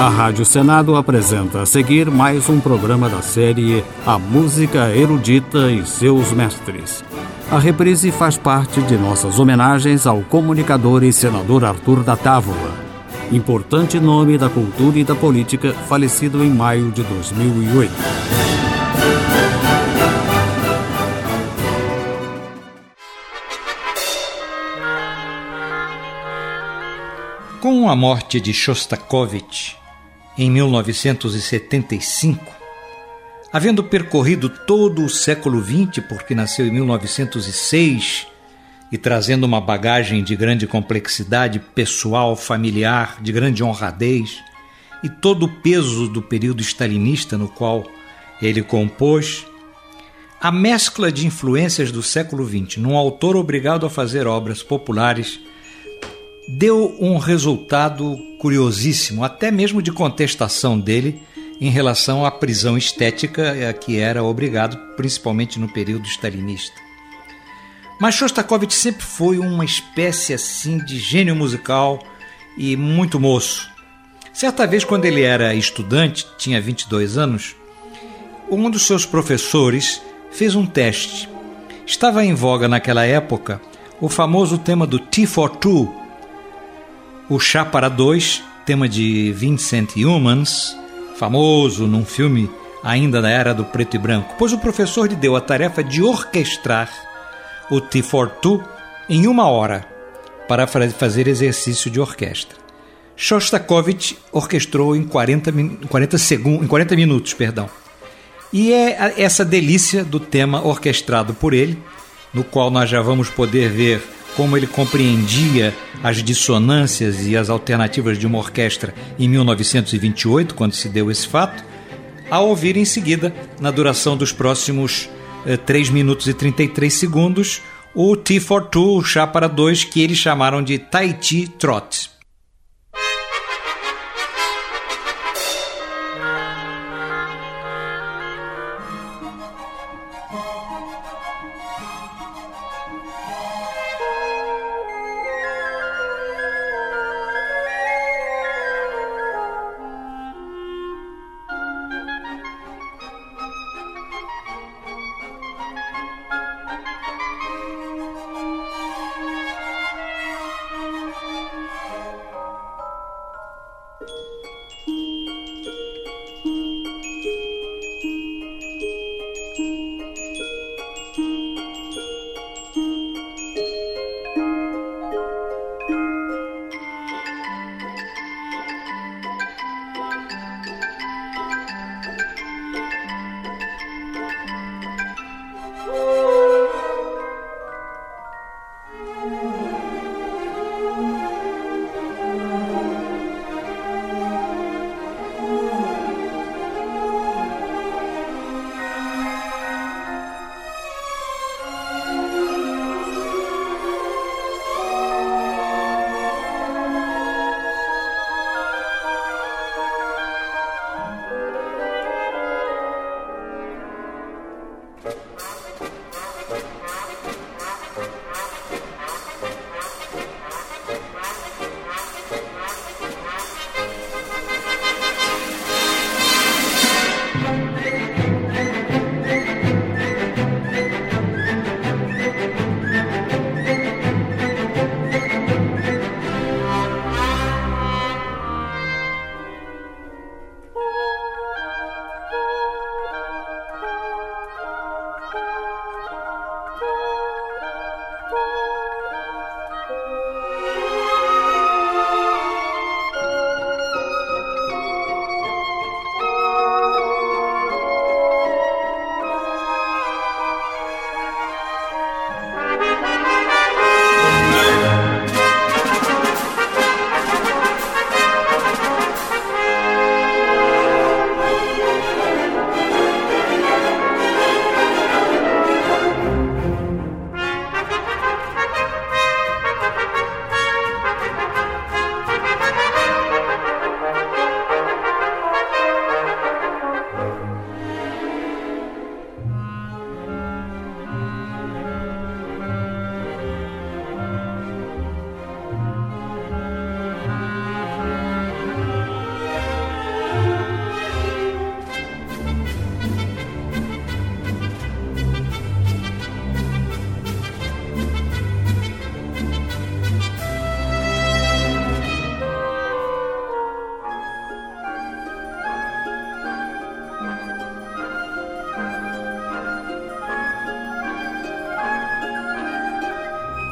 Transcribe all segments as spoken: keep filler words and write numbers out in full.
A Rádio Senado apresenta a seguir mais um programa da série A Música Erudita e Seus Mestres. A reprise faz parte de nossas homenagens ao comunicador e senador Arthur da Távola, importante nome da cultura e da política, falecido em maio de dois mil e oito. Com a morte de Shostakovich, em mil novecentos e setenta e cinco, havendo percorrido todo o século vinte, porque nasceu em mil novecentos e seis, e trazendo uma bagagem de grande complexidade pessoal, familiar, de grande honradez, e todo o peso do período stalinista no qual ele compôs, a mescla de influências do século vinte num autor obrigado a fazer obras populares deu um resultado curiosíssimo, até mesmo de contestação dele em relação à prisão estética a que era obrigado, principalmente no período stalinista. Mas Shostakovich sempre foi uma espécie assim de gênio musical e muito moço. Certa vez, quando ele era estudante, tinha vinte e dois anos, um dos seus professores fez um teste. Estava em voga naquela época o famoso tema do Tea for Two, o Chá para Dois, tema de Vincent Youmans, famoso num filme ainda da era do preto e branco, pois o professor lhe deu a tarefa de orquestrar o Tea for Two em uma hora para fazer exercício de orquestra. Shostakovich orquestrou em quarenta, quarenta, segundos, em quarenta minutos. Perdão. E é essa delícia do tema orquestrado por ele, no qual nós já vamos poder ver como ele compreendia as dissonâncias e as alternativas de uma orquestra em mil novecentos e vinte e oito, quando se deu esse fato, a ouvir em seguida, na duração dos próximos eh, três minutos e trinta e três segundos, o Tea for Two, o Chá para Dois, que eles chamaram de Tai Chi Trot.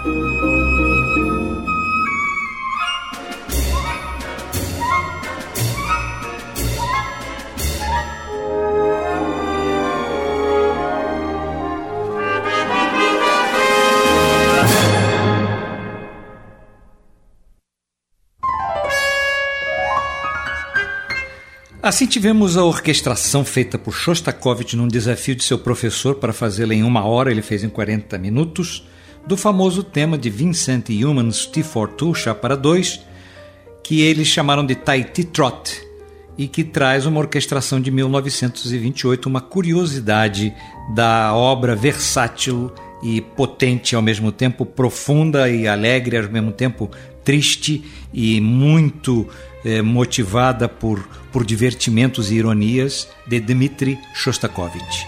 Assim tivemos a orquestração feita por Shostakovich num desafio de seu professor para fazê-la em uma hora, ele fez em quarenta minutos, do famoso tema de Vincent Youmans T quarenta e dois, chá para dois, que eles chamaram de Tahiti Trot, e que traz uma orquestração de mil novecentos e vinte e oito, uma curiosidade da obra versátil e potente ao mesmo tempo, profunda e alegre, ao mesmo tempo triste e muito eh, motivada por, por divertimentos e ironias, de Dmitri Shostakovich.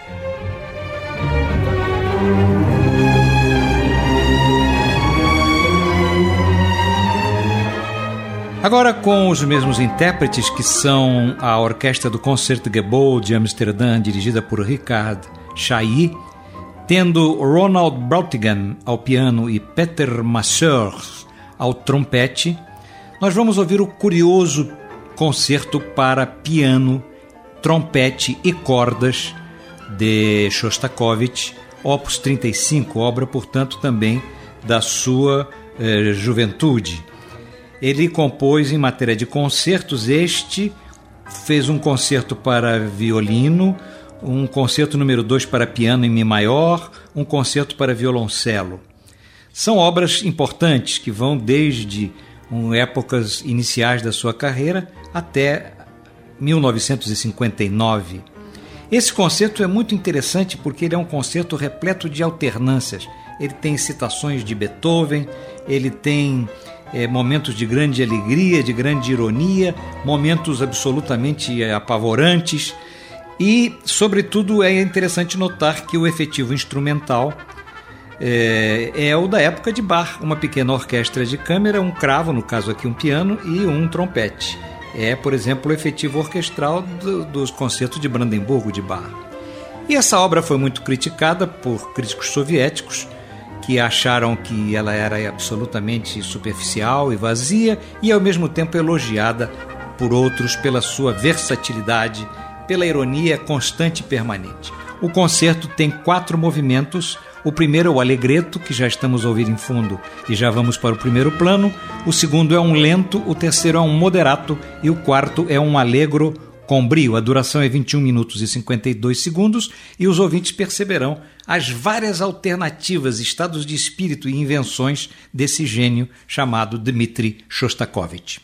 Agora com os mesmos intérpretes, que são a Orquestra do Concertgebouw de Amsterdã, dirigida por Richard Chailly, tendo Ronald Brautigan ao piano e Peter Masseurs ao trompete, nós vamos ouvir o curioso concerto para piano, trompete e cordas de Shostakovich, opus trinta e cinco, obra, portanto, também da sua eh, juventude. Ele compôs em matéria de concertos, este fez um concerto para violino, um concerto número dois para piano em Mi maior, um concerto para violoncelo. São obras importantes que vão desde um, épocas iniciais da sua carreira até mil novecentos e cinquenta e nove. Esse concerto é muito interessante porque ele é um concerto repleto de alternâncias. Ele tem citações de Beethoven, ele tem é, momentos de grande alegria, de grande ironia, momentos absolutamente apavorantes. E, sobretudo, é interessante notar que o efetivo instrumental é, é o da época de Bach, uma pequena orquestra de câmara, um cravo, no caso aqui um piano, e um trompete. É, por exemplo, o efetivo orquestral do, dos concertos de Brandemburgo de Bach. E essa obra foi muito criticada por críticos soviéticos, que acharam que ela era absolutamente superficial e vazia, e ao mesmo tempo elogiada por outros pela sua versatilidade, pela ironia constante e permanente. O concerto tem quatro movimentos. O primeiro é o allegretto, que já estamos a ouvir em fundo e já vamos para o primeiro plano. O segundo é um lento, o terceiro é um moderato e o quarto é um allegro com brio. A duração é vinte e um minutos e cinquenta e dois segundos e os ouvintes perceberão as várias alternativas, estados de espírito e invenções desse gênio chamado Dmitri Shostakovich.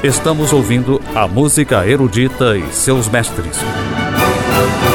Estamos ouvindo a música erudita e seus mestres.